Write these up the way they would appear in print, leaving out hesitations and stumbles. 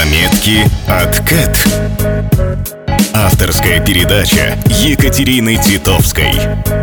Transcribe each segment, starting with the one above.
Заметки от Кэт. Авторская передача Екатерины Титовской.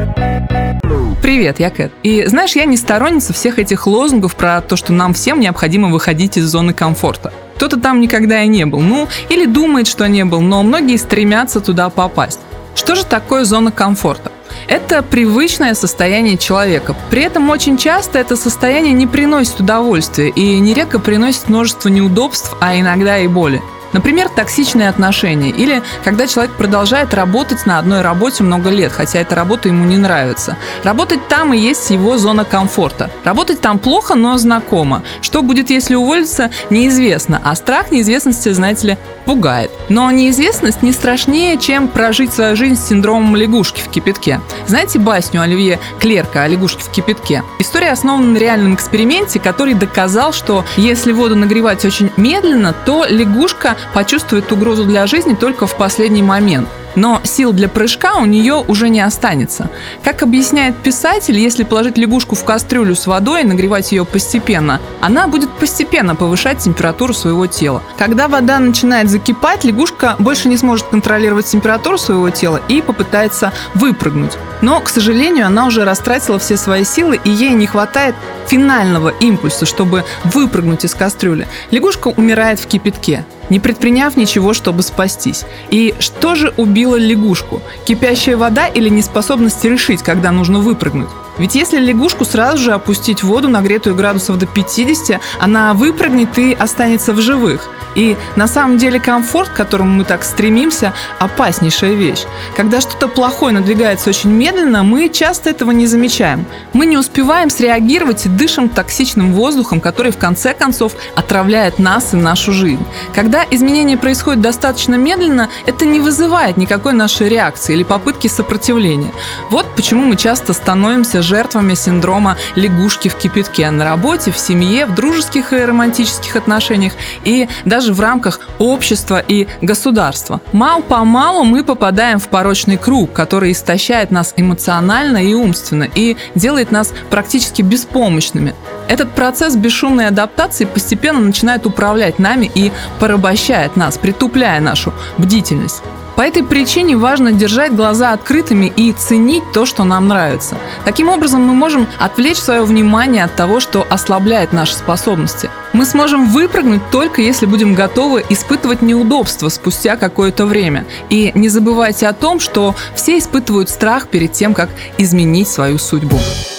Привет, я Кэт. И знаешь, я не сторонница всех этих лозунгов про то, что нам всем необходимо выходить из зоны комфорта. Кто-то там никогда и не был, или думает, что не был, но многие стремятся туда попасть. Что же такое зона комфорта? Это привычное состояние человека. При этом очень часто это состояние не приносит удовольствия и нередко приносит множество неудобств, а иногда и боли. Например, токсичные отношения или когда человек продолжает работать на одной работе много лет, хотя эта работа ему не нравится. Работать там и есть его зона комфорта. Работать там плохо, но знакомо. Что будет, если уволиться, неизвестно, а страх неизвестности, знаете ли, пугает. Но неизвестность не страшнее, чем прожить свою жизнь с синдромом лягушки в кипятке. Знаете басню Оливье Клерка о лягушке в кипятке? История основана на реальном эксперименте, который доказал, что если воду нагревать очень медленно, то лягушка почувствует угрозу для жизни только в последний момент. Но сил для прыжка у нее уже не останется. Как объясняет писатель, если положить лягушку в кастрюлю с водой и нагревать ее постепенно, она будет постепенно повышать температуру своего тела. Когда вода начинает закипать, лягушка больше не сможет контролировать температуру своего тела и попытается выпрыгнуть. Но, к сожалению, она уже растратила все свои силы, и ей не хватает финального импульса, чтобы выпрыгнуть из кастрюли. Лягушка умирает в кипятке, не предприняв ничего, чтобы спастись. И что же убило лягушку? Кипящая вода или неспособность решить, когда нужно выпрыгнуть? Ведь если лягушку сразу же опустить в воду, нагретую градусов до 50, она выпрыгнет и останется в живых. И на самом деле комфорт, к которому мы так стремимся, опаснейшая вещь. Когда что-то плохое надвигается очень медленно, мы часто этого не замечаем. Мы не успеваем среагировать и дышим токсичным воздухом, который в конце концов отравляет нас и нашу жизнь. Когда изменения происходят достаточно медленно, это не вызывает никакой нашей реакции или попытки сопротивления. Вот почему мы часто становимся жертвами синдрома лягушки в кипятке на работе, в семье, в дружеских и романтических отношениях и даже в рамках общества и государства. Мало-помалу мы попадаем в порочный круг, который истощает нас эмоционально и умственно и делает нас практически беспомощными. Этот процесс бесшумной адаптации постепенно начинает управлять нами и порабощает нас, притупляя нашу бдительность. По этой причине важно держать глаза открытыми и ценить то, что нам нравится. Таким образом, мы можем отвлечь свое внимание от того, что ослабляет наши способности. Мы сможем выпрыгнуть только если будем готовы испытывать неудобства спустя какое-то время. И не забывайте о том, что все испытывают страх перед тем, как изменить свою судьбу.